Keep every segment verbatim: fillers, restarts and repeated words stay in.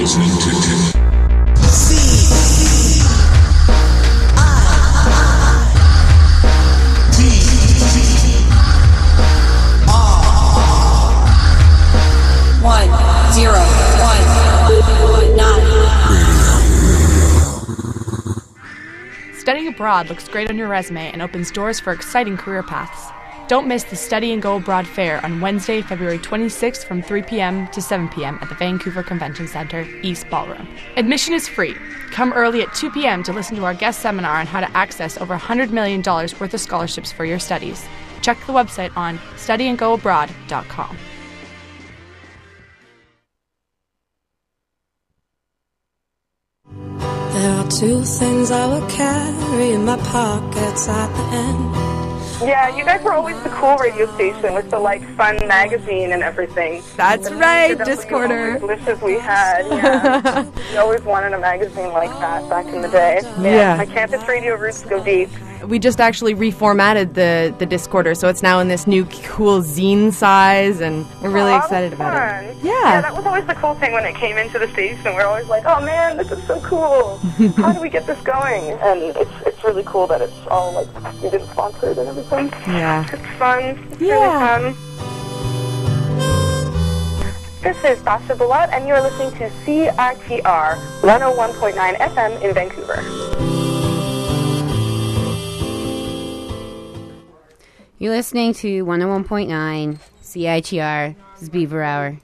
listening to Zero, one, nine. Studying abroad looks great on your resume and opens doors for exciting career paths. Don't miss the Study and Go Abroad Fair on Wednesday, February twenty-sixth from three p.m. to seven p.m. at the Vancouver Convention Centre, East Ballroom. Admission is free. Come early at two p.m. to listen to our guest seminar on how to access over one hundred million dollars worth of scholarships for your studies. Check the website on study and go abroad dot com. There are two things I will carry in my pockets at the end. Yeah, you guys were always the cool radio station with the, like, fun magazine and everything. That's the right, Discorder. Wishes we had, yeah. We always wanted a magazine like that back in the day. Man, Yeah. my campus radio roots go deep. We just actually reformatted the, the Discorder, so it's now in this new cool zine size, and we're really Oh, excited that was about it. fun. Yeah. Yeah, that was always the cool thing when it came into the station. We were always like, oh man, this is so cool. How do we get this going? And it's it's really cool that it's all, like, student sponsored and everything. Yeah. It's fun. It's Yeah. really fun. This is Basha Balot, and you are listening to C I T R one oh one point nine F M in Vancouver. You're listening to one oh one point nine C I T R. This is Beaver Hour.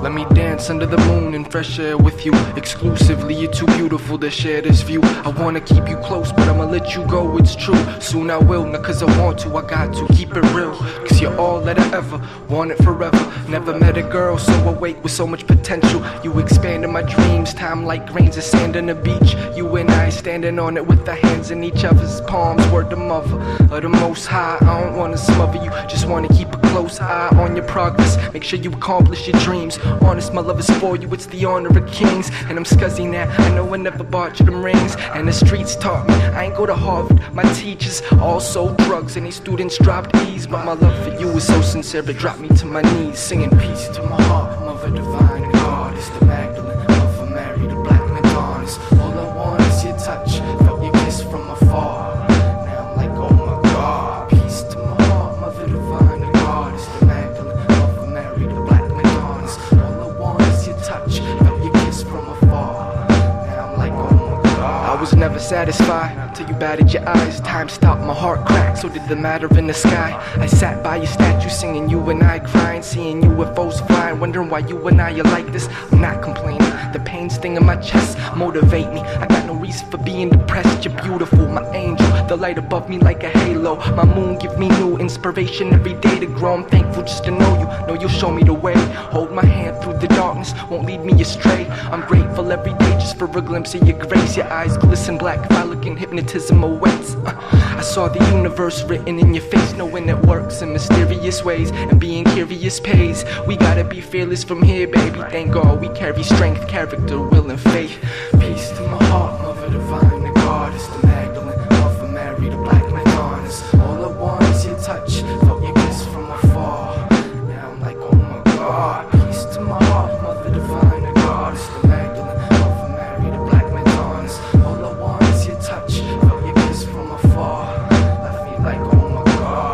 Let me dance under the moon in fresh air with you. Exclusively, you're too beautiful to share this view. I wanna keep you close, but I'ma let you go, it's true. Soon I will, not cause I want to, I got to keep it real. Cause you're all that I ever wanted forever. Never met a girl so awake with so much potential. You expanded my dreams, time like grains of sand on the beach. You and I standing on it with our hands in each other's palms. Word to mother, of the most high. I don't wanna smother you, just wanna keep a close eye on your progress. Make sure you accomplish your dreams. Honest, my love is for you, it's the honor of kings. And I'm scuzzy now, I know I never bought you them rings. And the streets taught me, I ain't go to Harvard. My teachers all sold drugs and these students dropped E's. But my love for you is so sincere, it dropped me to my knees. Singing peace to my heart, Mother Divine and God is the Magdalene, Mother Mary, the Black Madonnas. All I want is your touch, felt your kiss from afar. Now I'm like, oh my God, peace to my heart, Mother Divine and God is the Magdalene, Mother Mary, the Black Madonnas. All I want is your touch, felt your kiss from afar. Now I'm like, oh my God. I was never satisfied till you batted your eyes. Time stopped, my heart cracked, so did the matter in the sky. I sat by your statue singing, you and I crying, seeing U F Os flying, wondering why you and I are like this. I'm not complaining, the pain sting in my chest motivate me. I got no reason for being depressed. You're beautiful, my angel, the light above me like a halo. My moon give me new inspiration every day to grow. I'm thankful just to know you, know you'll show me the way. Hold my hand through the darkness, won't lead me astray. I'm grateful every day just for a glimpse of your grace. Your eyes glisten black, if I look in hypnotism awaits. uh, I saw the universe written in your face, knowing it works in mysterious ways, and being curious pays. We gotta be fearless from here, baby. Thank God we carry strength, character, will, and faith. Peace to my heart, Mother Divine, the Goddess, the Magdalene, Mother Mary, the Black Madonnas. All I want is your touch, felt your kiss from afar. Now I'm like, oh my God. Peace to my heart, Mother Divine, the Goddess, the Magdalene, Mother Mary, the Black Madonnas. All I want is your touch, felt your kiss from afar. I feel like, oh my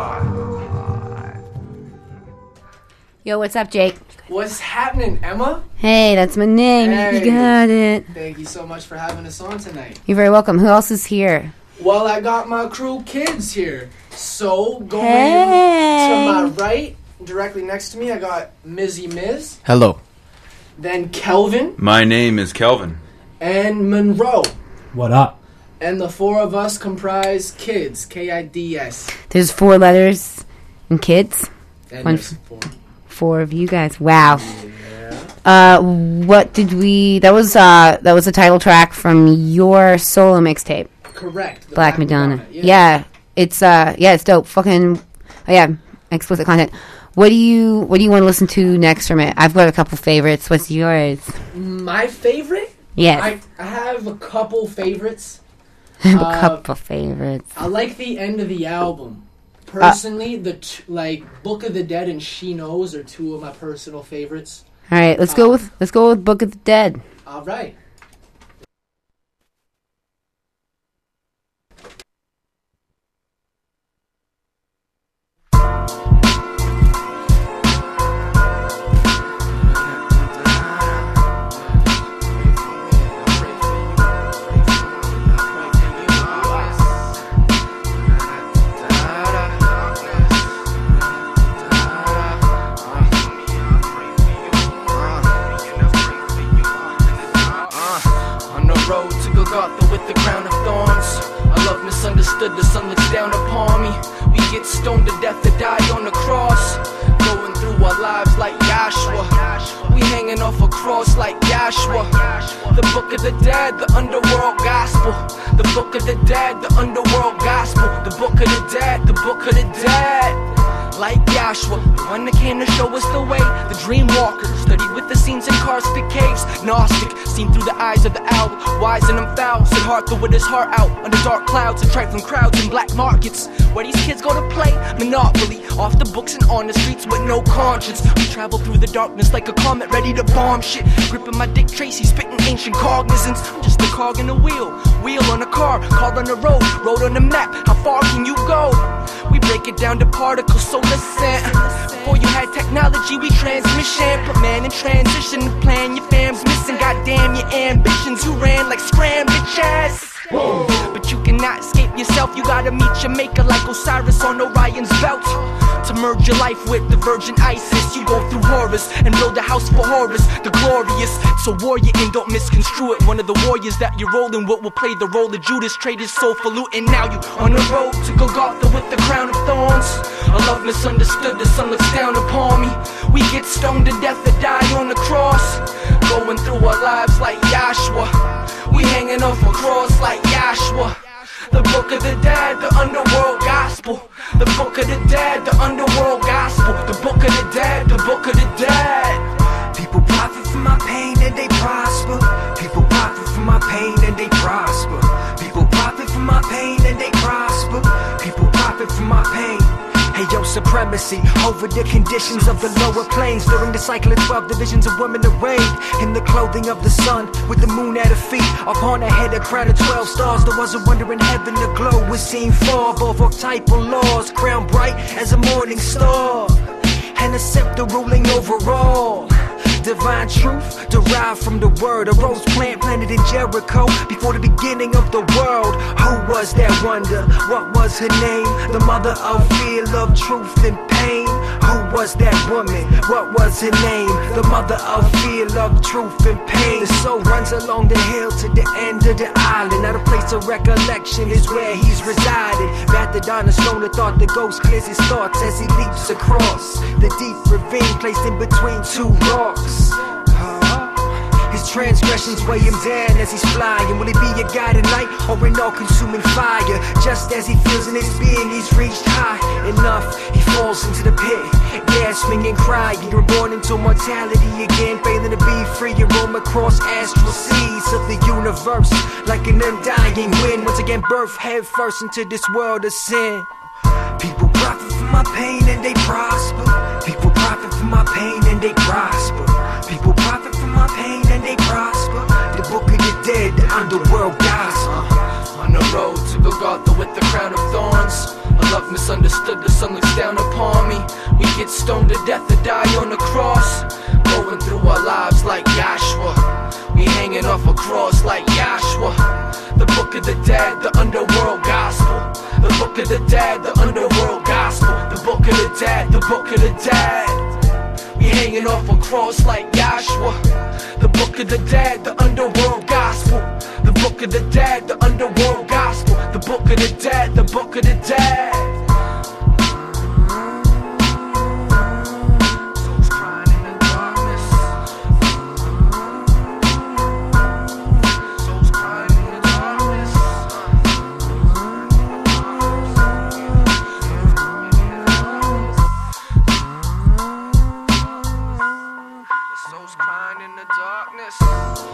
God. Yo, what's up, Jake? What's happening, Emma? Hey, that's my name. Hey. You got it. Thank you so much for having us on tonight. You're very welcome. Who else is here? Well, I got my crew kids here. So, going Hey. to my right, directly next to me, I got Mizzy Miz. Hello. Then Kelvin. My name is Kelvin. And Monroe. What up? And the four of us comprise Kids, K I D S. There's four letters and kids. And One there's f- four. Four of you guys. Wow. Yeah. Uh, what did we? That was uh, that was a title track from your solo mixtape, Correct. the Black Madonna. Yeah. Yeah, it's uh, yeah, it's dope. Fucking, oh yeah, explicit content. What do you What do you want to listen to next from it? I've got a couple favorites. What's yours? My favorite? Yes. I, I have a couple favorites. I have a Uh, couple favorites. I like the end of the album. Personally, the t- like Book of the Dead and She Knows are two of my personal favorites. All right, let's go with let's go with Book of the Dead. All right. The sun looks down upon me. We get stoned to death to die on the cross. Going through our lives like Yahshua. We hanging off a cross like Yahshua. The book of the dead, the underworld gospel. The book of the dead, the underworld gospel. The book of the dead, the book of the dead. Like Yahshua, the one that came to show us the way. The dream walker, studied with the scenes in karstic caves. Gnostic, seen through the eyes of the owl. Wise and I'm foul, said Arthur with his heart out. Under dark clouds and trifling crowds in black markets. Where these kids go to play Monopoly. Off the books and on the streets with no conscience. We travel through the darkness like a comet ready to bomb shit. Gripping my Dick Tracy, spitting ancient cognizance. I'm just a cog in a wheel, wheel on a car, car on the road, road on the map. How far can you go? We break it down to particles, so listen. Before you had technology, we transmission. Put man in transition, the plan your fam's missing. Goddamn your ambitions, you ran like scram bitches. But you can cannot escape yourself. You gotta meet your maker like Osiris on Orion's belt. To merge your life with the virgin Isis, you go through horrors and build a house for Horus, the glorious. It's a warrior and don't misconstrue it. One of the warriors that you're rolling with will play the role of Judas, trade his soul for loot. And now you on the road to Golgotha with the crown of thorns. A love misunderstood, the sun looks down upon me. We get stoned to death or die on the cross. Going through our lives like Yahshua. We hanging off a cross like Yahshua. The book of the dead, the underworld gospel. The book of the dead, the underworld gospel. The book of the dead, the book of the dead. People profit from my pain and they prosper. People profit from my pain and they prosper. People profit from my pain and they prosper. People profit from my pain. Hey yo, supremacy over the conditions of the lower planes. During the cycle of twelve divisions of women arrayed in the clothing of the sun, with the moon at her feet. Upon her head a crown of twelve stars. There was a wonder in heaven, the glow was seen far above archetypal laws. Crown bright as a morning star, and a scepter ruling over all. Divine truth derived from the word. A rose plant planted in Jericho before the beginning of the world. Who was that wonder? What was her name? The mother of fear, love, truth, and pain. Who was that woman? What was her name? The mother of fear, love, truth, and pain. The soul runs along the hill to the end of the island. Now the place of recollection is where he's resided. Battered on a stone of thought, the ghost clears his thoughts as he leaps across the deep ravine placed in between two rocks. His transgressions weigh him down as he's flying. Will he be a guide at night or an all-consuming fire? Just as he feels in his being, he's reached high enough. He falls into the pit, gasping and crying. Reborn into mortality again, failing to be free and roam across astral seas of the universe like an undying wind. Once again, birth head first into this world of sin. People profit from my pain and they prosper. People profit from my pain and they prosper. People profit from my pain and they prosper. The book of the dead, the underworld gospel. On the road to Golgotha with the crown of thorns. A love misunderstood, the sun looks down upon me. We get stoned to death or die on the cross. Going through our lives like Yahshua. We hanging off a cross like Yahshua. The book of the dead, the underworld gospel. The book of the dead, the underworld gospel. The book of the dead, the book of the dead. We hanging off a cross like Yahshua. The book of the dead, the underworld gospel. The book of the dead, the underworld gospel. The book of the dead, the book of the dead. Souls crying in the darkness. Souls crying in the darkness. Souls crying in the darkness.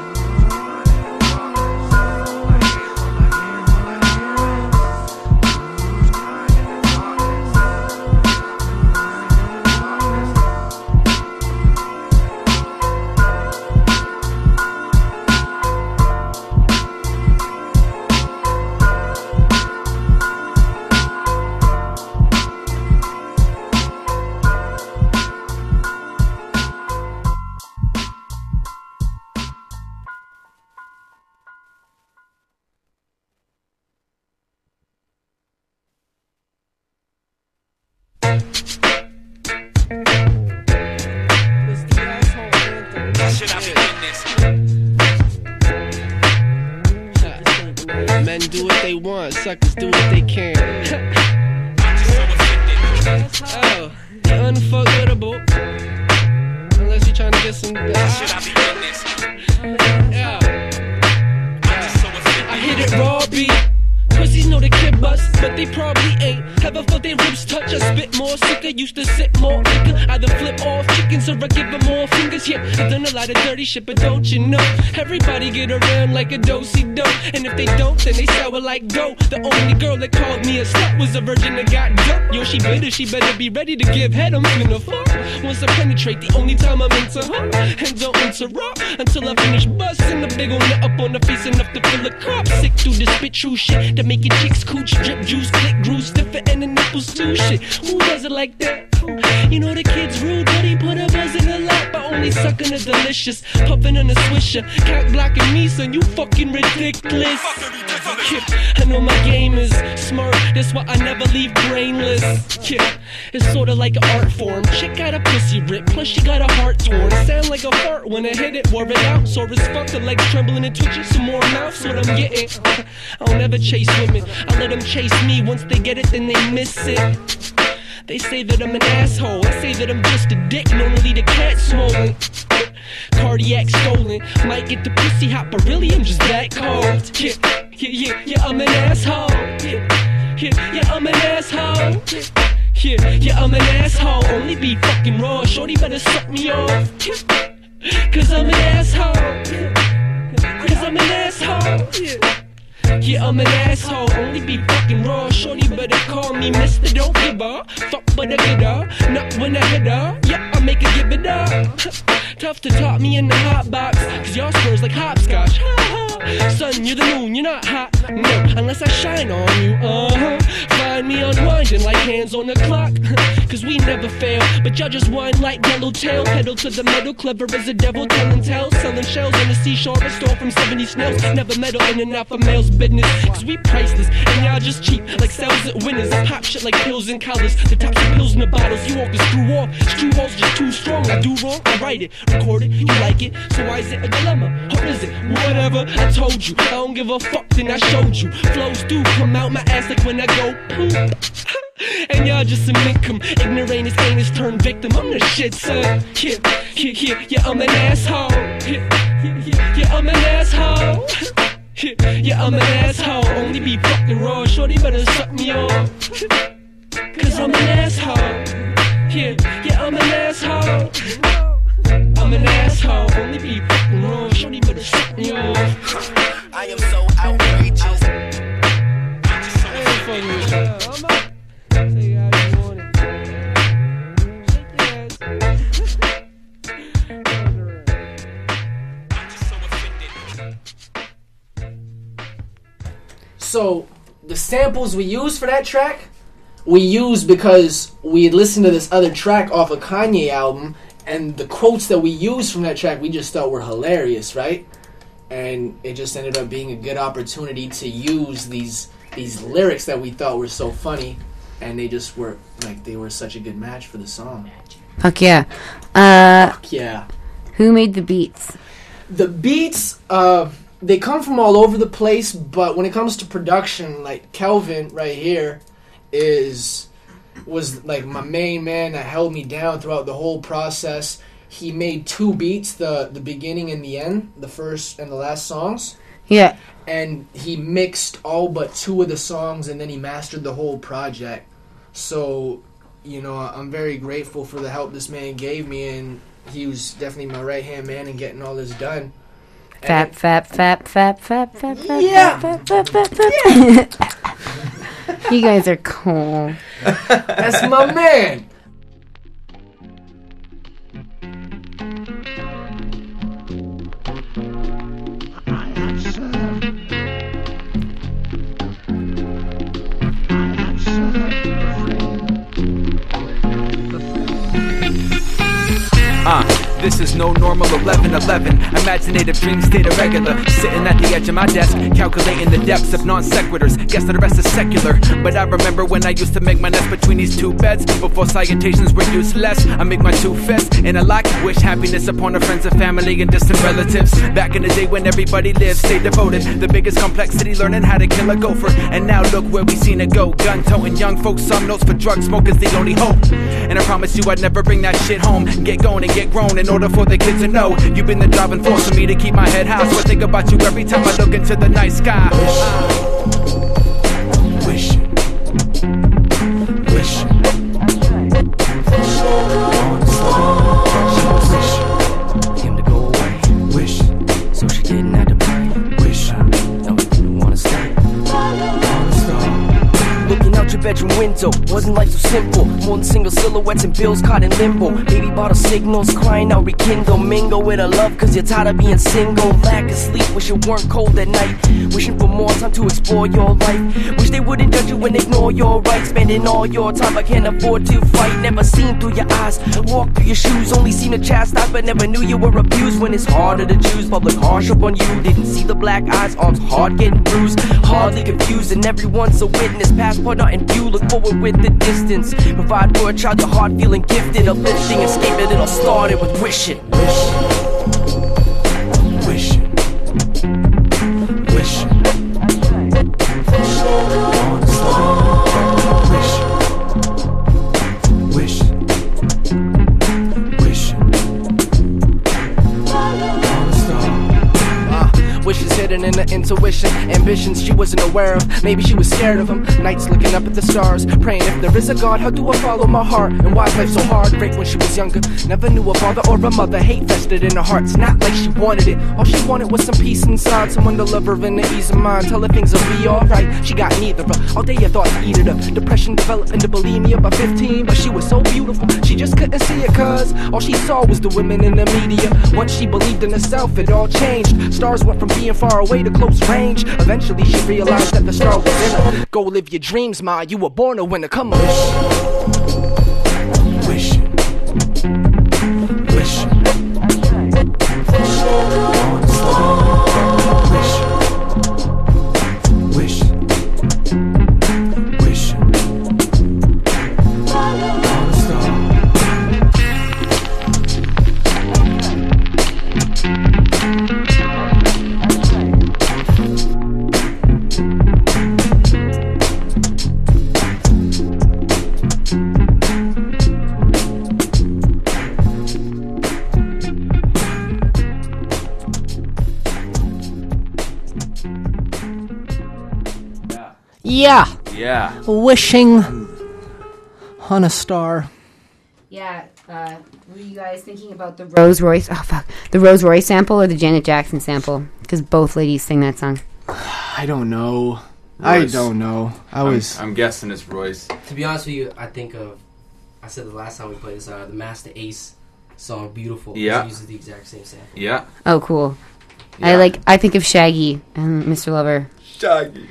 Men do what they want, suckers do what they can. Oh, you're unforgettable. Unless you're trying to get some. Yeah. I hit it raw beat. Pussies know they can bust, but they probably ain't. Ever felt their ribs touch? I spit more sicker, used to sit more liquor. Either flip off chickens or I give them more fingers. Yeah, I've done a lot of dirty shit, but don't you know? Everybody get around like a do-si-do. And if they don't, then they sour like dough. The only girl that called me a slut was a virgin that got dope. Yo, she bitter, she better be ready to give head. I'm finna fuck. Once I penetrate, the only time I'm into her. And don't interrupt until I finish busting the big ol' nut up on the face enough to fill a cup. Sick through the spit true shit that make your cheeks cooch, drip juice, click, grew stiffer, and the nipples too. Shit, who does it like that? You know the kid's rude, but he put a buzz in her lap. I only sucking a delicious, puffing on a swisher. Cat blocking me, son, you fucking ridiculous. Yeah, I know my game is smart, that's why I never leave brainless. Yeah, it's sorta like an art form. Chick got a pussy rip, plus she got a heart torn. Sound like a fart when I hit it, wore it out. Sore as fuck, the legs trembling and twitching, some more mouths, what I'm getting. I'll never chase women, I let them chase me. Once they get it, then they miss it. They say that I'm an asshole, I say that I'm just a dick. Normally the cat's swollen, cardiac stolen. Might get the pussy hot, but really I'm just that cold. Yeah, yeah, yeah, yeah, I'm an asshole. Yeah, yeah, yeah, I'm an asshole. Yeah, yeah, I'm an asshole. Only be fucking raw, shorty better suck me off. Cause I'm an asshole. Cause I'm an asshole. Yeah. Yeah, I'm an asshole, only be fucking raw. Shorty better call me Mister Don't Give a fuck, but I get her. Not when I hit her, yeah, I make her give it up. Tough to top me in the hot box, cause y'all spurs like hopscotch. Son, you're the moon, you're not hot, no, unless I shine on you, uh-huh. Find me unwinding like hands on the clock, cause we never fail, but y'all just whine like yellowtail. Pedal to the metal, clever as a devil, telling tales. Selling shells on the seashore, a store from seventy snails. Never meddle in and out for males' business, cause we priceless, and y'all just cheap, like sales at winners. I pop shit like pills in collars, the tops of pills in the bottles. You walk the screw off, screw walls just too strong. I do wrong, I write it, record it, you like it, so why is it a dilemma? Or is it? Whatever, I told you, I don't give a fuck, then I showed you. Flows do come out my ass like when I go poop. And y'all just a minkum, ignoramus anus turned victim. I'm the shit, son. Yeah, yeah, yeah, yeah, I'm an asshole. Yeah, yeah, yeah, yeah, I'm an asshole. Yeah, yeah, I'm an asshole. Only be fucking raw, shorty better suck me off. Cause I'm an asshole. Yeah, yeah, I'm an asshole. I'm an asshole. Only be fucking raw, shorty better suck me off. I am so outrageous. I ain't fucking with you. I'm up. Say how you want it. So, the samples we used for that track, we used because we had listened to this other track off a Kanye album, and the quotes that we used from that track we just thought were hilarious, right? And it just ended up being a good opportunity to use these these lyrics that we thought were so funny, and they just were, like, they were such a good match for the song. Fuck yeah. Uh, Fuck yeah. Who made the beats? The beats, uh, they come from all over the place, but when it comes to production, like, Kelvin right here is was, like, my main man that held me down throughout the whole process. He made two beats, the, the beginning and the end, the first and the last songs. Yeah. And he mixed all but two of the songs, and then he mastered the whole project. So, you know, I'm very grateful for the help this man gave me, and he was definitely my right-hand man in getting all this done. Fap, fap, fap, fap, fap, fap, fap, Yeah. fap, fap, fap, fap, fap. You guys are cool. That's my man. Uh, this is no normal eleven eleven. Imaginative dream state irregular. Sitting at the edge of my desk, calculating the depths of non sequiturs. Guess that the rest is secular. But I remember when I used to make my nest between these two beds. Before salutations were useless, I make my two fists in a lock. Wish happiness upon our friends and family and distant relatives. Back in the day when everybody lived, stay devoted. The biggest complexity, learning how to kill a gopher. And now look where we seen it go. Gun toting young folks, some notes for drug smokers, the only hope. And I promise you I'd never bring that shit home. Get going and get grown in order for the kids to know. You've been the driving force for me to keep my head high. So I think about you every time I look into the night sky. Wish, wish, wish, him to go away. Wish, so she didn't have to pray. Wish, no, you wanna stay. Looking out your bedroom window. Wasn't life so simple? More than single silhouettes and bills caught in limbo. Baby bottle signals, crying out rekindle. Mingle with a love cause you're tired of being single. Lack of sleep, wish it weren't cold at night. Wishing for more time to explore your life. Wish they wouldn't judge you and ignore your rights. Spending all your time but can't afford to fight. Never seen through your eyes, walk through your shoes. Only seen a chastise but never knew you were abused. When it's harder to choose, public harsh up on you. Didn't see the black eyes, arms hard getting bruised. Hardly confused and everyone's a witness. Passport not in view, look forward with the distance. Provide for a child your heart feeling gifted. Uplifting, escape it, it all started with wishing. Wishing. Wishing. Wishing. On a star. Wishing. Wishing. Wishing. On a star. Uh, wishes hidden in the intuition. Ambitions she wasn't aware of. Maybe she was scared of them. Nights looking up at the stars, praying if there is a God, how do I follow my heart? And why is life so hard? Great when she was younger. Never knew a father or a mother. Hate festered in her heart. It's not like she wanted it. All she wanted was some peace inside. Someone to love her in the ease of mind. Tell her things will be alright. She got neither. All day I thought eat it up. Depression developed into bulimia by fifteen. But she was so beautiful, she just couldn't see it. Cause all she saw was the women in the media. Once she believed in herself, it all changed. Stars went from being far away to close range. Eventually she realized that the star was in her. Go live your dreams, ma. You were born a winner. Come on. Wishing. Wishing. Wishing. On a star. Wishing. Wishing. Wishing. On a star. Yeah. Yeah. Wishing on a star. Yeah. Uh, were you guys thinking about the Rose Royce? Oh fuck, the Rose Royce sample or the Janet Jackson sample? Because both ladies sing that song. I don't know. Royce. I don't know. I was. I'm, I'm guessing it's Royce. To be honest with you, I think of. I said the last time we played this, uh, the Master Ace song, "Beautiful." Yeah. It uses the exact same sample. Yeah. Oh, cool. Yeah. I like. I think of Shaggy and Mister Lover. Shaggy.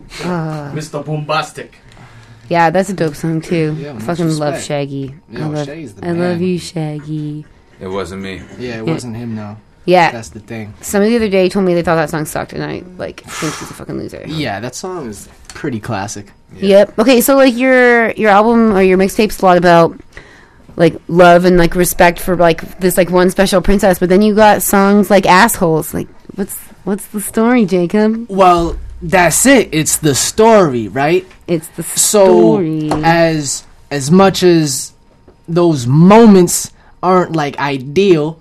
Uh, Mister Bombastic. Yeah, that's a dope song too. Yeah, I much fucking love respect. Shaggy. Yeah, I love, Shaggy's the I love man. you, Shaggy. It wasn't me. Yeah, it Yeah. wasn't him, no. Yeah. That's the thing. Somebody the other day told me they thought that song sucked, and I like think he's a fucking loser. Yeah, that song is pretty classic. Yep. Okay, so like your your album or your mixtape's a lot about like love and like respect for like this like one special princess, but then you got songs like Assholes. Like what's what's the story, Jacob? Well, that's it. It's the story, right? It's the so story. as as much as those moments aren't like ideal,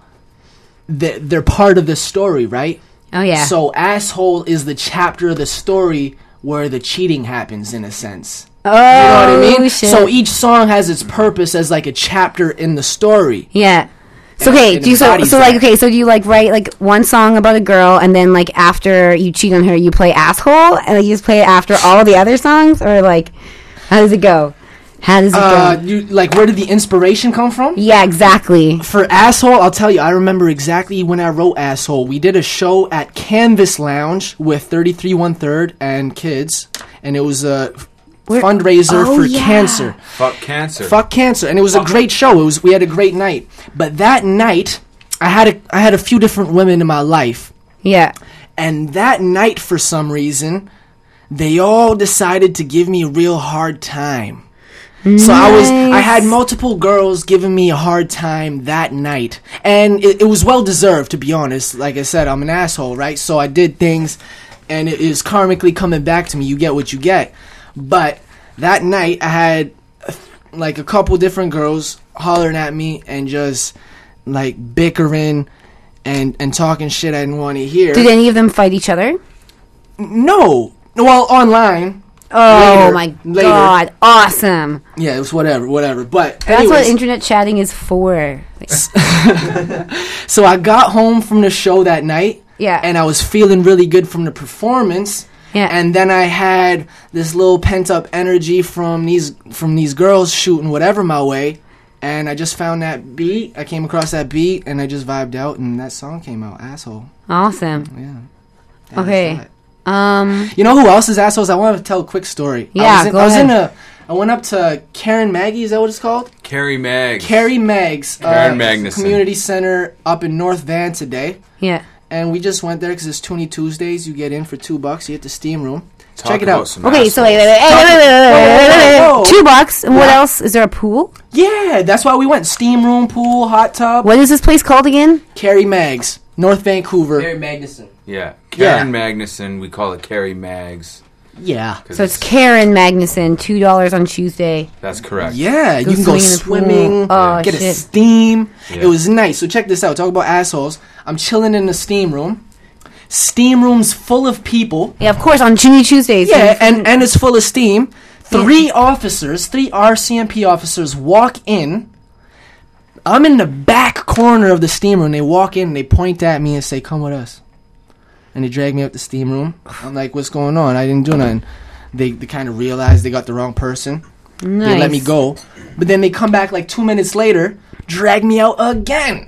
they they're part of the story, right? Oh yeah. So Asshole is the chapter of the story where the cheating happens, in a sense. Oh, you know what I mean? shit. So each song has its purpose as like a chapter in the story. Yeah. So And okay, it do you so, embodies so like that. okay, so do you like write like one song about a girl and then like after you cheat on her you play Asshole and like you just play it after all the other songs, or like how does it go? How does it Uh, go? you like where did the inspiration come from? Yeah, exactly. For Asshole, I'll tell you, I remember exactly when I wrote Asshole. We did a show at Canvas Lounge with thirty-three one third and kids, and it was a Where- fundraiser Oh, for yeah. cancer. Fuck cancer. Fuck cancer, and it was a great show. It was we had a great night. But that night, I had a I had a few different women in my life. Yeah. And that night, for some reason, they all decided to give me a real hard time. So I was I had multiple girls giving me a hard time that night, and it, it was well deserved, to be honest. Like I said, I'm an asshole, right? So I did things, and it is karmically coming back to me. You get what you get. But that night, I had uh, like a couple different girls hollering at me and just like bickering and and talking shit I didn't want to hear. Did any of them fight each other? No. Well, online. Oh Later. my Later. god, awesome. Yeah, it was whatever, whatever. But That's anyways, what internet chatting is for. so I got home from the show that night. Yeah. And I was feeling really good from the performance. Yeah. And then I had this little pent up energy from these from these girls shooting whatever my way. And I just found that beat. I came across that beat, and I just vibed out, and that song came out. Asshole. Awesome. Yeah. Okay. Um. You know who else is assholes? I want to tell a quick story. Yeah, I was in, go I was ahead. in a. I went up to Karen Maggie. Is that what it's called? Carrie Maggs. Carrie Maggs. Karen uh, Magnuson. Community Center up in North Van today. Yeah. And we just went there because it's Toonie Tuesdays. You get in for two bucks. You hit the steam room. Talk Check it about out. some Okay, so wait, wait, wait, Talk- wait, wait, wait, wait, wait, wait, Whoa, whoa, whoa. Two bucks. And what Yeah. else? Is there a pool? Yeah, that's why we went. Steam room, pool, hot tub. What is this place called again? Carrie Maggs, North Vancouver. Barry Magnuson. Yeah. Karen Magnuson. We call it Carrie Maggs. Yeah. So it's Karen Magnuson. Two dollars on Tuesday. That's correct. Yeah, Go you can go swing in the pool. swimming, Oh, get a shit. steam. Yeah. It was nice. So check this out. Talk about assholes. I'm chilling in the steam room. Steam room's full of people. Yeah, of course, on Tuesday Tuesdays. Yeah, and, and it's full of steam. Three officers, three R C M P officers walk in. I'm in the back corner of the steam room. They walk in, and they point at me and say, "Come with us." And they drag me up the steam room. I'm like, "What's going on? I didn't do nothing." They, they kind of realized they got the wrong person. They let me Nice. go. But then they come back like two minutes later, drag me out again.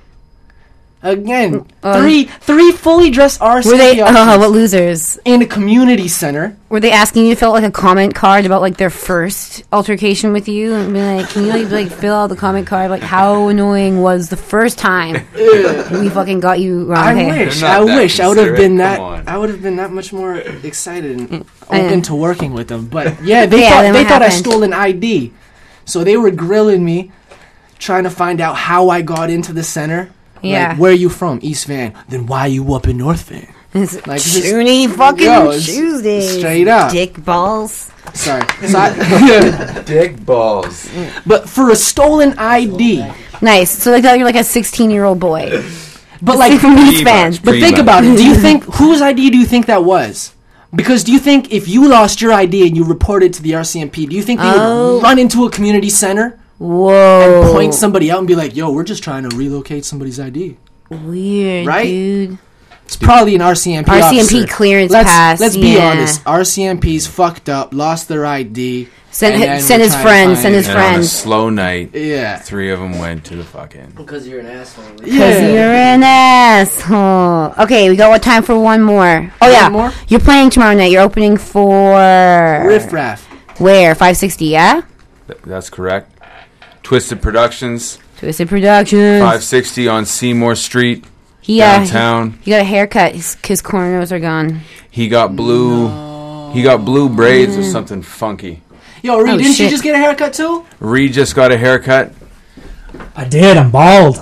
Again. Uh, three three fully dressed R C M P Were they? officers Uh, what losers? in a community center. Were they asking you to fill out like a comment card about like their first altercation with you, and be like, "Can you like, like fill out the comment card? Like, how annoying was the first time we fucking got you wrong?" I Okay. wish, They're I not that wish I would have considerate. been that. Come on. I would have been that much more excited and I open know. to working with them. But yeah, they Yeah, thought then they what thought I happened? stole an I D, so they were grilling me, trying to find out how I got into the center. Yeah. Like, where are you from? East Van. Then why you up in North Van? It's Like, just- Tuesday fucking Yo, it's Tuesday. straight up. Dick balls. Sorry. So I- Dick balls. but for a stolen I D. Nice. So like that, you're like a sixteen year old boy. But like, from East Pretty Van. much. but Pretty think much. about it. Do you think whose I D do you think that was? Because do you think if you lost your I D and you reported to the R C M P, do you think they Oh. would run into a community center Whoa. and point somebody out and be like, "Yo, we're just trying to relocate somebody's I D"? Weird, Right? dude. It's probably an R C M P R C M P officer. clearance let's, pass, Let's be yeah. honest. R C M P's fucked up, lost their I D. Send and hi- then send we're his trying to friends, find send his it. And on a friends. slow night, Yeah. three of them went to the fucking. Because you're an asshole. Because Yeah. you're an asshole. Okay, we got what time for one more. Oh yeah, more? you're playing tomorrow night. You're opening for Riff Raff. Where? five sixty, yeah? Th- That's correct. Twisted Productions, Twisted Productions. five sixty on Seymour Street, He, uh, downtown. He got a haircut. His, his cornrows are gone. He got blue. He got blue braids or something funky. Yo, Reed, Oh, didn't shit. you just get a haircut too? Reed just got a haircut. I did. I'm bald.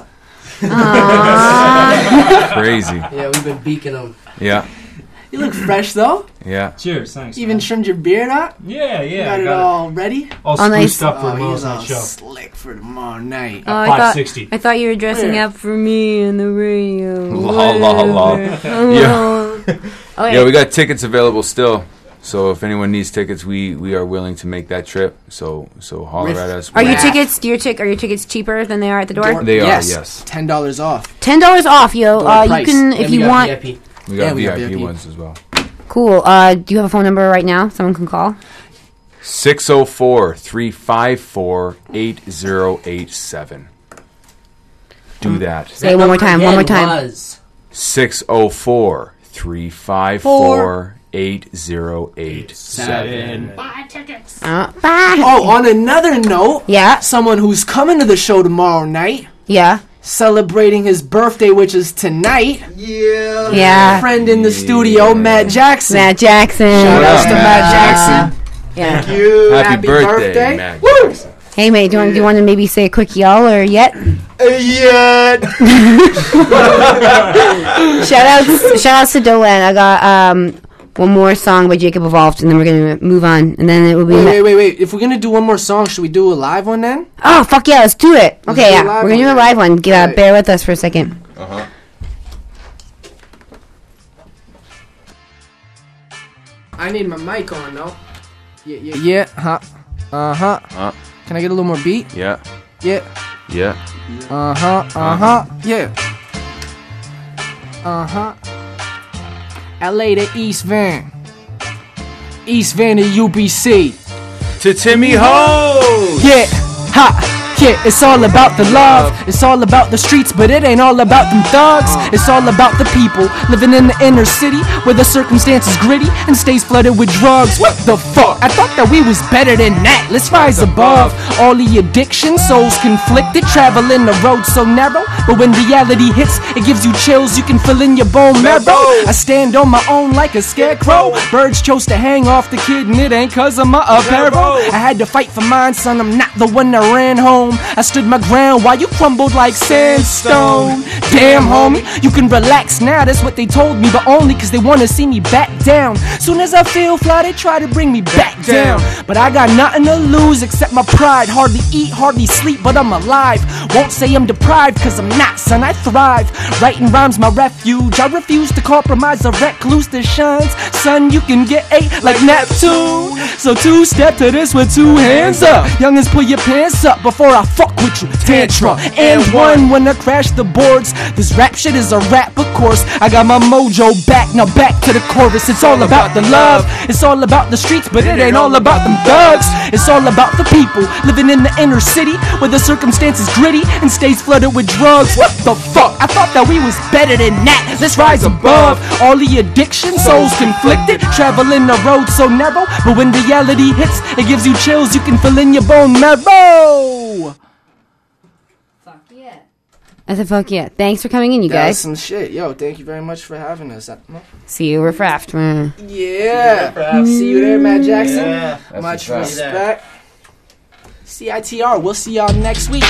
Crazy. Yeah, we've been beaking them. Yeah. You look fresh though. Yeah. Cheers. Thanks. You even trimmed your beard up. Yeah, yeah. Got I it got all ready. all Oh, nice. spruced up for Oh, tomorrow's he's all night show. slick for tomorrow night. Oh, I five thought, sixty. I thought you were dressing Where? up for me in the radio. Lol, lol, lol. Whatever. Yeah. Oh, Yeah, we got tickets available still. So if anyone needs tickets, we, we are willing to make that trip. So so holler Riff at us. Are your Wow. tickets? Do your tick? Are your tickets cheaper than they are at the door? They are, yes. yes. Ten dollars off. Ten dollars off, yo. Door Uh, you price. can And if we you got want. V I P. We got Yeah, we got V I P V I P. ones as well. Cool. Uh, do you have a phone number right now? Someone can call. six oh four, three five four, eight oh eight seven. Do that. Say it one more time. One more Again time. Was. six oh four, three five four, eight oh eight seven. Uh, bye. Oh, on another note, Yeah. someone who's coming to the show tomorrow night, Yeah. celebrating his birthday, which is tonight. Yeah. Yeah. Friend in the studio, Matt Jackson. Matt Jackson. Shout outs Yeah. to Matt Jackson. Yeah. Thank you. Happy, Happy birthday, birthday. Matt Woo! Jackson. Hey, mate. Do you, want, do you want to maybe say a quick y'all or yet? Yeah. Shout outs. Shout outs to Dolan. I got um one more song by Jacob Evolved, and then we're gonna move on, and then it will be. Wait, Ma- wait, wait, wait. If we're gonna do one more song, should we do a live one then? Oh fuck yeah! Let's do it. Okay, do a yeah, live we're gonna do a one. live one. Get, uh, Alright. bear with us for a second. Uh-huh. I need my mic on though. Yeah, yeah, yeah. Huh. Uh huh. Uh, Can I get a little more beat? yeah. Yeah. Yeah. Uh huh. Uh huh. Yeah. Uh huh. L A to East Van. East Vandy U B C. To Timmy Ho! Yeah, ha! Yeah, it's all about the love. It's all about the streets, but it ain't all about them thugs. It's all about the people living in the inner city where the circumstances gritty and stays flooded with drugs. What the fuck? I thought that we was better than that. Let's rise above all the addiction, souls conflicted, traveling the road so narrow. But when reality hits, it gives you chills. You can feel in your bone marrow. I stand on my own like a scarecrow. Birds chose to hang off the kid, and it ain't cause of my apparel. I had to fight for mine, son. I'm not the one that ran home. I stood my ground while you crumbled like sandstone. Damn, homie, you can relax now. That's what they told me, but only cause they wanna see me back down. Soon as I feel fly, they try to bring me back down. But I got nothing to lose except my pride. Hardly eat, hardly sleep, but I'm alive. Won't say I'm deprived, cause I'm not, son, I thrive. Writing rhymes my refuge. I refuse to compromise a recluse that shines. Son, you can get eight like Neptune. So two step to this with two hands up. Youngins, pull your pants up before I fuck with you. Tantrum. And one when I crash the boards. This rap shit is a rap, of course. I got my mojo back, now back to the chorus. It's all about the love. It's all about the streets, but it ain't all about them thugs. It's all about the people living in the inner city where the circumstances gritty and stays flooded with drugs. What the fuck? I thought that we was better than that. Let's rise above all the addiction, souls conflicted, traveling the road so narrow. But when reality hits, it gives you chills. You can feel in your bone marrow. I said, fuck yeah. Thanks for coming in, you That's guys. some shit. Yo, thank you very much for having us. See you, Riff Raft. Mm. Yeah. See you there, Matt Jackson. Yeah, Much right. respect. C I T R. We'll see y'all next week.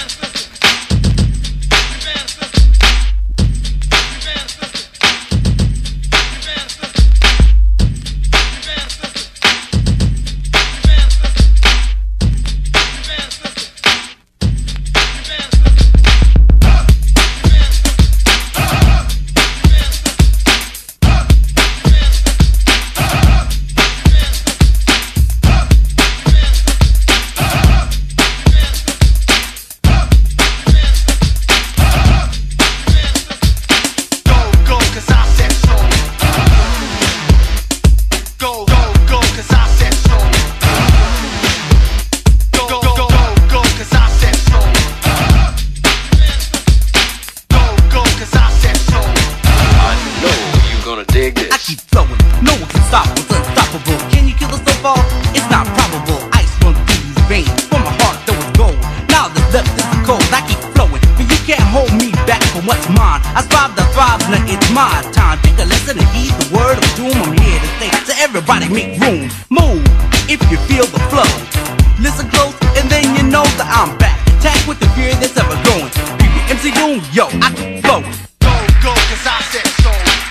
Everybody make room, move, if you feel the flow. Listen close, and then you know that I'm back. Attack with the fear that's ever growing. B B M C Goon, yo, I keep flowing. Go, go, cause I said so.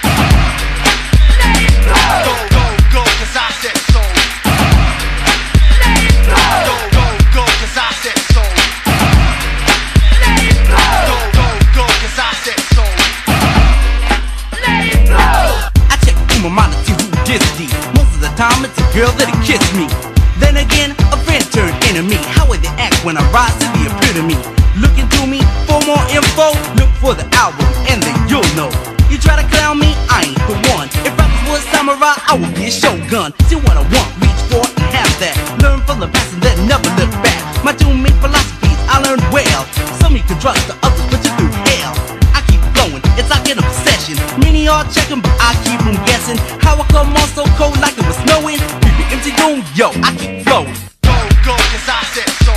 Go, go, go, cause I said so. Go, go, go, cause I said so. Go, go, go, cause I said so. I check through my mind to see who gets deep. The time it's a girl that'll kiss me. Then again, a friend turned enemy. How would they act when I rise to the epitome? Looking through me for more info. Look for the album and then you'll know. You try to clown me, I ain't the one. If rappers was samurai, I would be a shogun. See what I want, reach for and have that. Learn from the past and then never look back. My two main philosophies I learned well. Some you can trust, the others put you through hell. I keep flowing, it's like an obsession. Many are checking, but I keep them guessing. How I come on so cold like it was snowing. B B M C Goon, yo, I keep flowing. Go, go, cause I said so.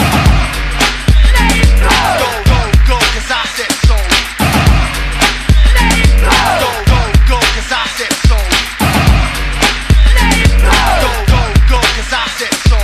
Go, go, go, cause I said so. Go, go, go, cause I said so. Go, go, go, cause I said so.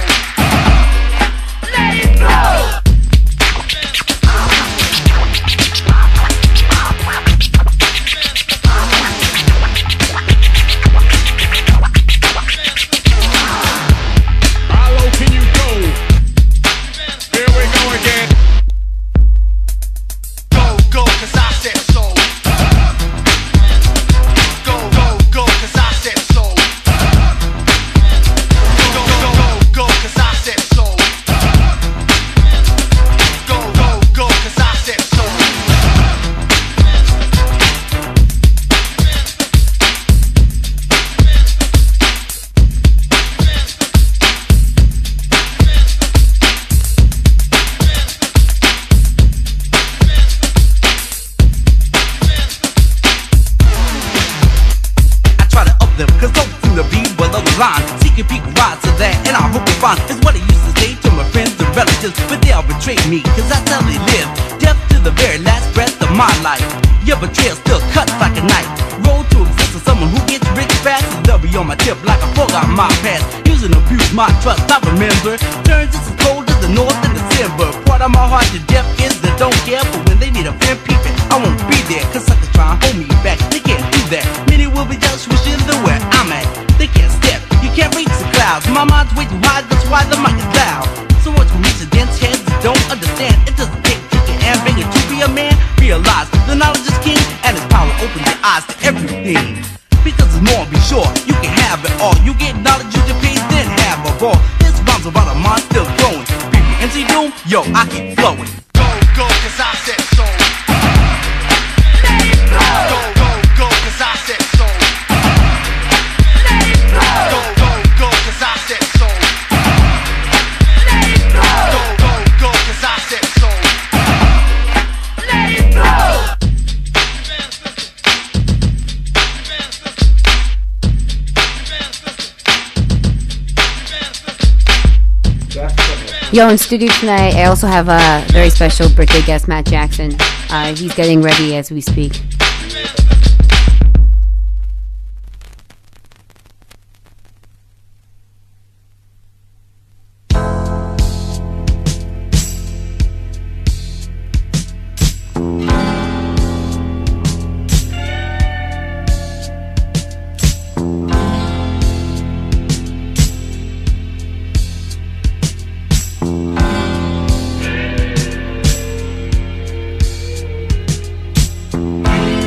them, cause don't seem to be below the line. Seeking people rise to that, and I hope you find is what I used to say to my friends and relatives, but they all betrayed me, cause that's how they live. Death to the very last breath of my life. Your betrayal still cuts like a knife. Road to exist as someone who gets rich fast, and they'll be on my tip like I forgot my past. Use and abuse my trust, I remember. Turns just as cold as the north in December. Part of my heart to death is that don't care, but when they need a friend peeping, I won't be there, cause suckers try and hold me back. They can't do that. Many will be just wishing they're where I'm at. They can't step, you can't reach the clouds. My mind's way too high, that's why the mic is loud. So much from reach against heads that don't understand. It doesn't take kicking and banging to be a man. Realize the knowledge is king, and his power opens your eyes to everything. Because it's more, be sure you can have it all. You get knowledge, you get paid, then have a ball. This rhymes about a mind still growing. B B M C Doom, yo, I keep flowing. Go, go, cause I said so. Go, go, go, cause I said so. Go, go, go, cause I said so. Go, go, go, cause I said so. Yo, in studio tonight, I also have a very special birthday guest, Matt Jackson. Uh, he's getting ready as we speak. Go,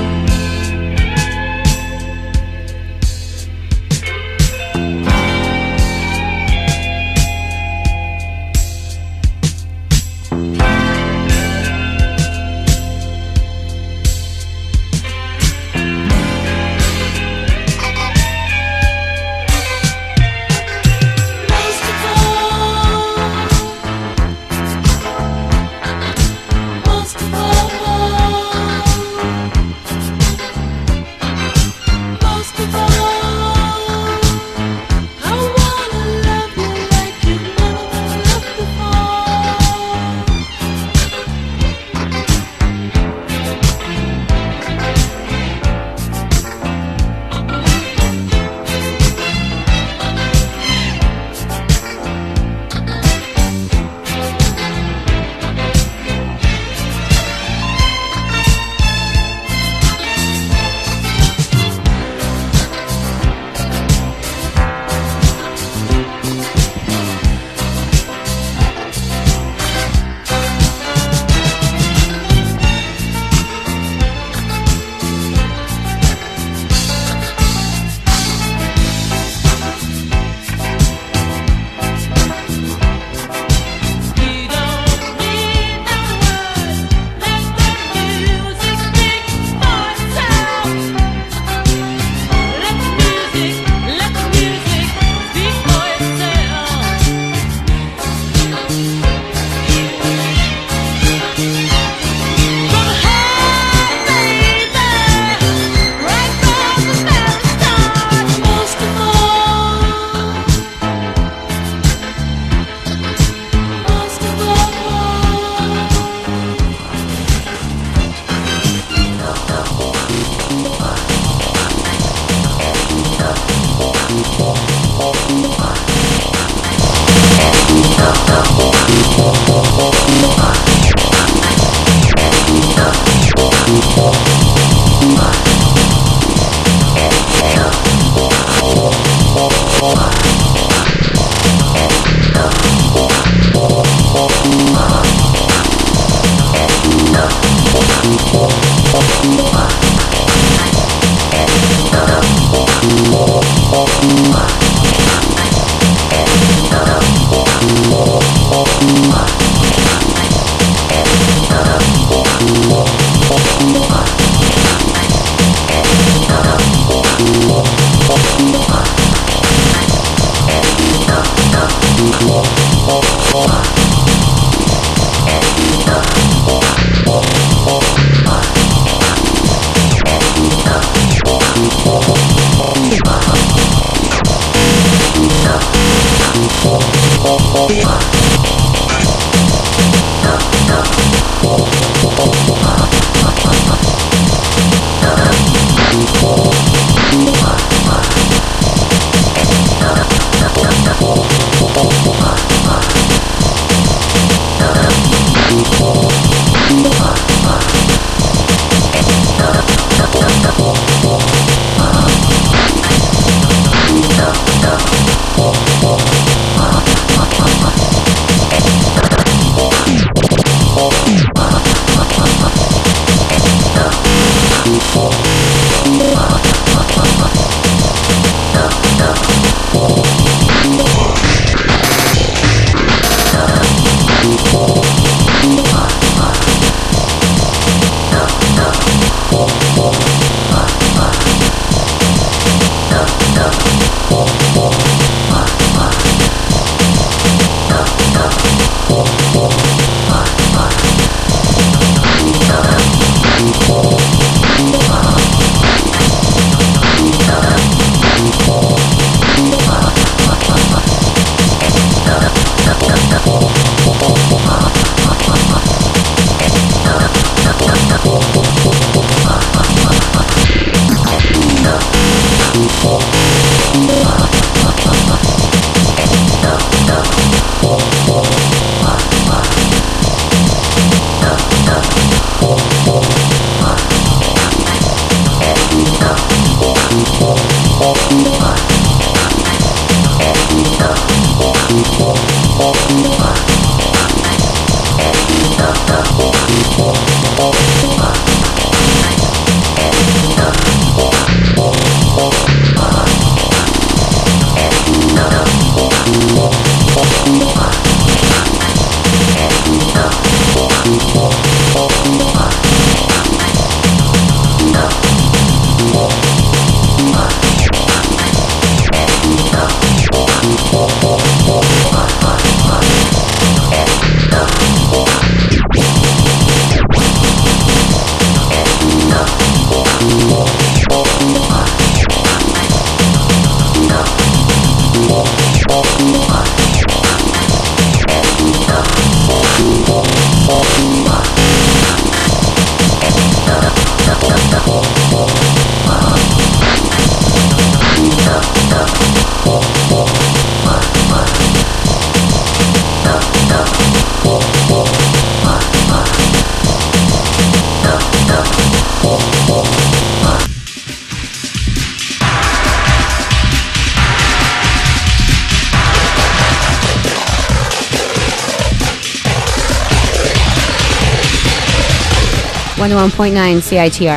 one oh one point nine C I T R.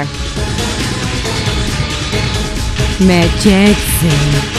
Matt Jackson.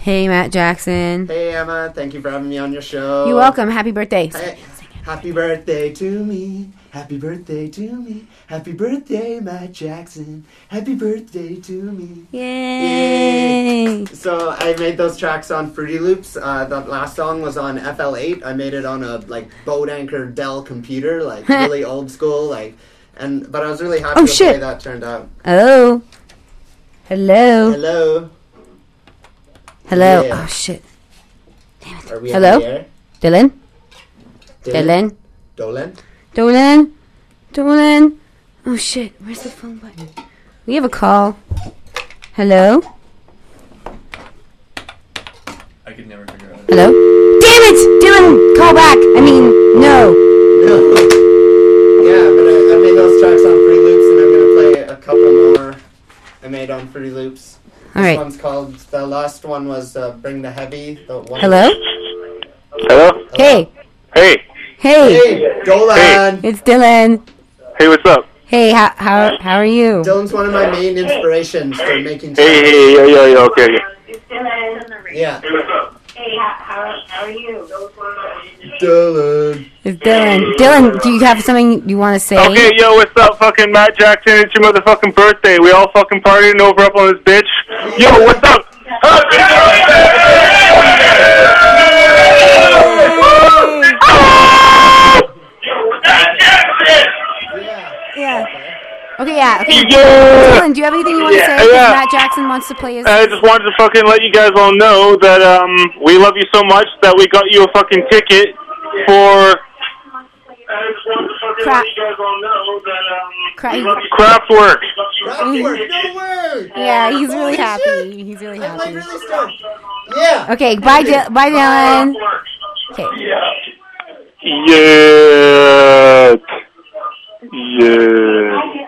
Hey, Matt Jackson. Hey, Emma. Thank you for having me on your show. You're welcome. Happy birthday. Hey, happy birthday to me. Happy birthday to me. Happy birthday, Matt Jackson. Happy birthday to me. Yay. Yay. So I made those tracks on Fruity Loops. Uh, the last song was on F L eight. I made it on a like boat anchor Dell computer, like really old school, like. And but I was really happy Oh, with the way shit. that turned out. Oh. Hello. Hello. Hello. Yeah. Oh, shit. Are we Hello? on the air? Dylan? Dylan? Dylan? Dolan? Dolan? Dolan? Oh, shit. Where's the phone button? We have a call. Hello? I could never figure out. Hello? Damn it! Dylan, call back! I mean, no. Yeah, but I, I made those tracks on Fruity Loops, and I'm gonna play a couple more I made on Fruity Loops. All this right. one's called, the last one was uh, Bring the Heavy. The one Hello? Hello? Hey. Hey. Hey. Hey, Dolan. It's Dylan. Hey, what's up? Hey, how how how are you? Dylan's one of my main inspirations for making Hey, hey, yo, yo, yo, okay. Yeah. Hey, what's up? Hey, how, how are you? Dylan. It's Dylan. Dylan, do you have something you want to say? Okay, yo, what's up, fucking Matt Jackson? It's your motherfucking birthday. We all fucking partying over up on this bitch. Yo, what's up? Yeah. Okay, yeah. Okay. Yeah. Dylan, do you have anything you want to Yeah, say? 'Cause yeah. Matt Jackson wants to play his. I just wanted to fucking let you guys all know that um we love you so much that we got you a fucking ticket for Cra- Kraftwerk. Kraftwerk, no word. Yeah, he's really Holy happy. shit. He's really I'm like happy. really stoked. Yeah. Okay, bye, Dy- bye, Dylan. Okay. Yeah. Yeah.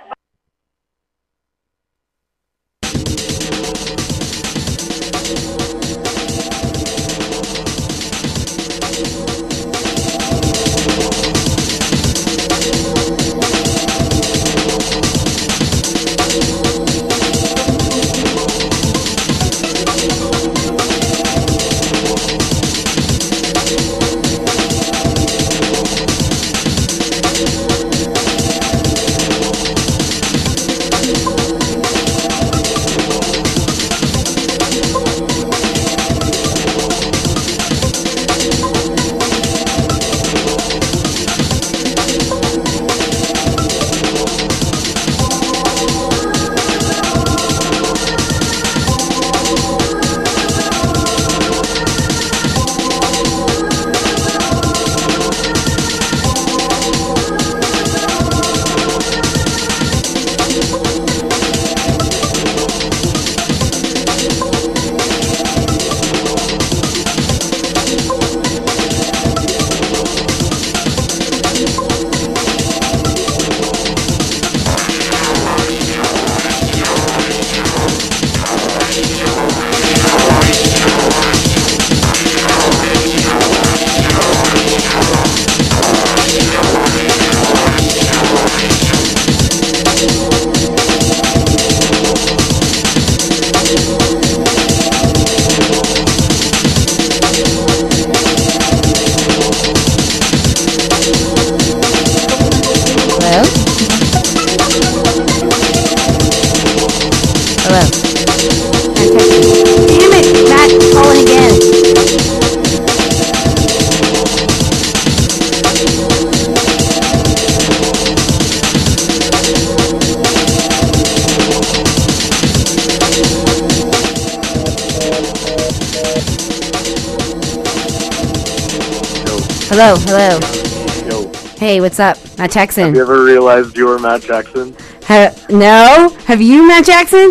Hello, hello. Yo. Hey, what's up? Matt Jackson. Have you ever realized you were Matt Jackson? Ha- no? Have you, Matt Jackson?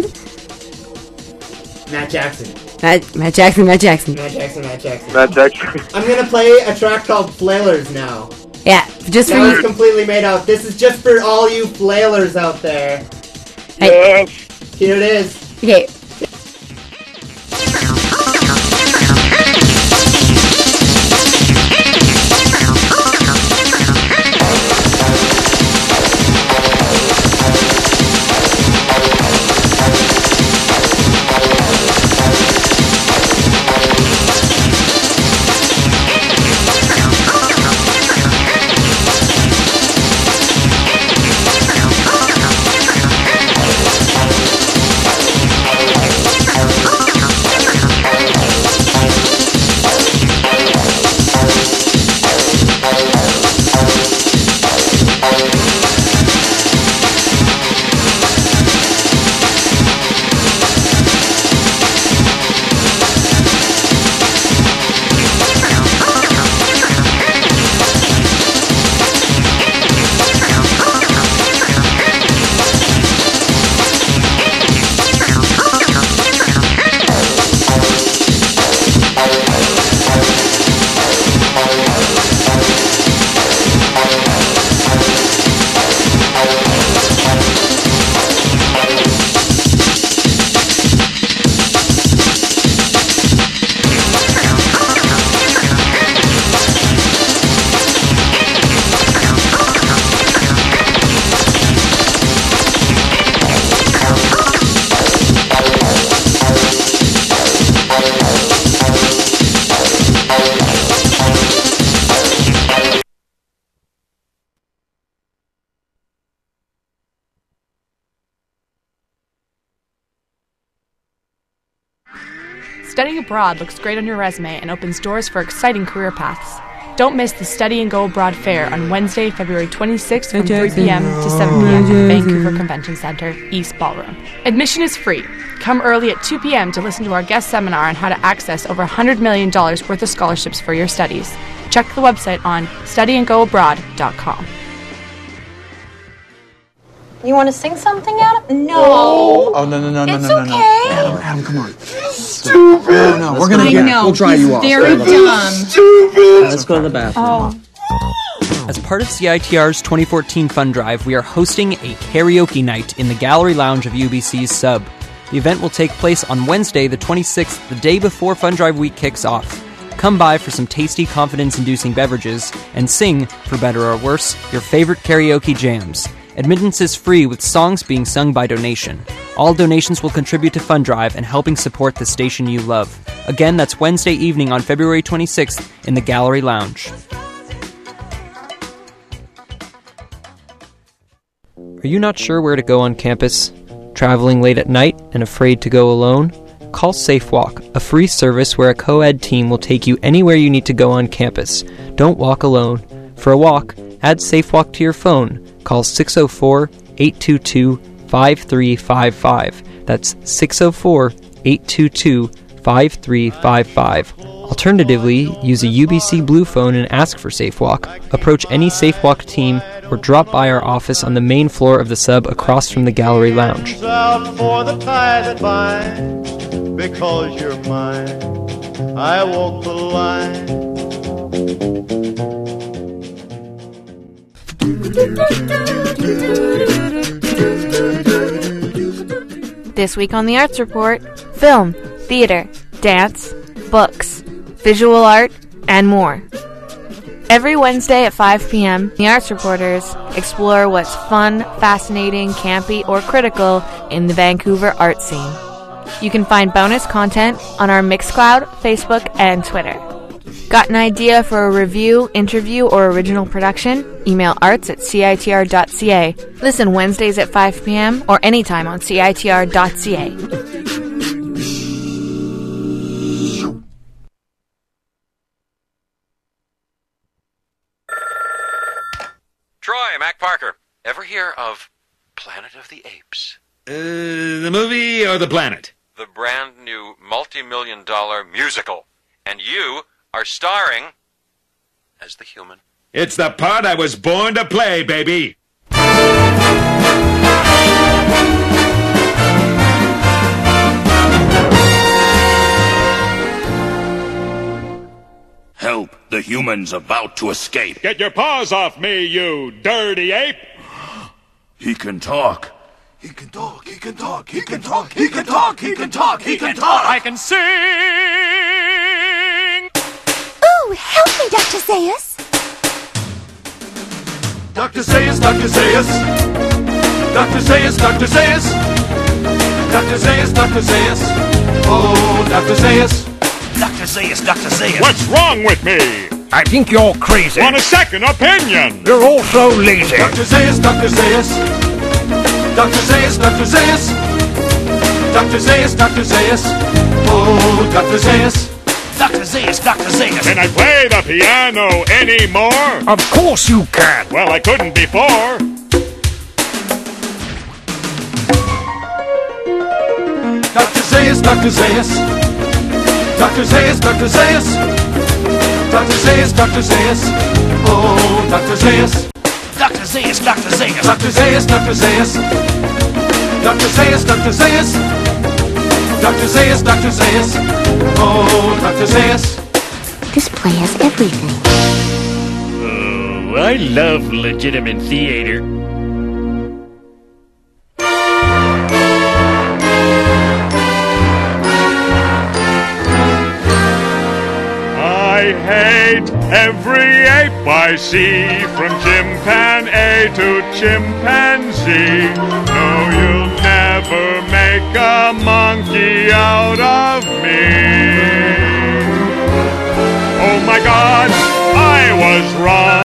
Matt Jackson. Matt, Matt Jackson, Matt Jackson. Matt Jackson, Matt Jackson. Matt Jackson. I'm gonna play a track called Flailers now. Yeah, just for That you. was completely made out. This is just for all you flailers out there. Hey. Here it is. Okay. Studying abroad looks great on your resume and opens doors for exciting career paths. Don't miss the Study and Go Abroad Fair on Wednesday, February twenty-sixth from three p.m. to seven p.m. at the Vancouver Convention Centre, East Ballroom. Admission is free. Come early at two p.m. to listen to our guest seminar on how to access over one hundred million dollars worth of scholarships for your studies. Check the website on study and go abroad dot com. You want to sing something, Adam? No. Oh, no, no, no, no, It's no, no, no. okay. Adam, Adam, come on. Stupid. No, no, we're gonna I get know, We'll dry he's you off. very Stupid. dumb. Stupid. Let's go to the bathroom. Oh. As part of C I T R's twenty fourteen Fund Drive, we are hosting a karaoke night in the Gallery Lounge of U B C's Sub. The event will take place on Wednesday, the twenty-sixth, the day before Fund Drive Week kicks off. Come by for some tasty, confidence-inducing beverages and sing, for better or worse, your favorite karaoke jams. Admittance is free, with songs being sung by donation. All donations will contribute to Fund Drive and helping support the station you love. Again, that's Wednesday evening on February twenty-sixth in the Gallery Lounge. Are you not sure where to go on campus? Traveling late at night and afraid to go alone? Call SafeWalk, a free service where a co-ed team will take you anywhere you need to go on campus. Don't walk alone. For a walk, add SafeWalk to your phone. Call six oh four, eight two two, five three five five. That's six oh four, eight two two, five three five five. Alternatively, use a U B C Blue phone and ask for SafeWalk. Approach any SafeWalk team or drop by our office on the main floor of the Sub across from the Gallery Lounge. Out for the tie that binds, because you're mine, I walk the line. This week on the Arts Report, film, theater, dance, books, visual art, and more. Every Wednesday at five p.m., the Arts Reporters explore what's fun, fascinating, campy, or critical in the Vancouver art scene. You can find bonus content on our Mixcloud, Facebook, and Twitter. Got an idea for a review, interview, or original production? Email arts at C I T R dot C A. Listen Wednesdays at five p.m. or anytime on C I T R dot C A. Troy, Mac Parker. Ever hear of Planet of the Apes? Uh, the movie or the planet? The brand new multi-million dollar musical. And you are starring as the human. It's the part I was born to play, baby. Help, the human's about to escape. Get your paws off me, you dirty ape! He can talk. He can talk, he can talk, he can talk, he can talk, he can talk, he can talk. I can sing! Ooh, help me, Doctor Zaius. Doctor Zaius, Doctor Zaius. Doctor Zaius, Doctor Zaius. Doctor Zaius, Doctor Zaius. Oh, Doctor Zaius. Doctor Zaius, Doctor Zaius. What's wrong with me? I think you're crazy. Want a second opinion? You're all so lazy. Doctor Zaius, Doctor Zaius. Doctor Zaius, Doctor Zaius. Doctor Zaius, Doctor Zaius. Oh, Doctor Zaius. Doctor Zaius, Doctor Zaius. Can I play the piano anymore? Of course you can. Well, I couldn't before. Doctor Zaius, Doctor Zaius. Doctor Zaius, Doctor Zaius. Doctor Zaius, Doctor Zaius. Oh, Doctor Zaius. Doctor Zaius, Doctor Zaius. Doctor Zaius, Doctor Zaius. Doctor Zaius, Doctor Zaius. Doctor Zaius, Doctor Zaius. Oh, Doctor Zaius. This play has everything. Oh, I love legitimate theater. I hate every ape I see, from chimpanzee to chimpanzee. No, you'll never make a monkey out of me. Oh my God, I was wrong.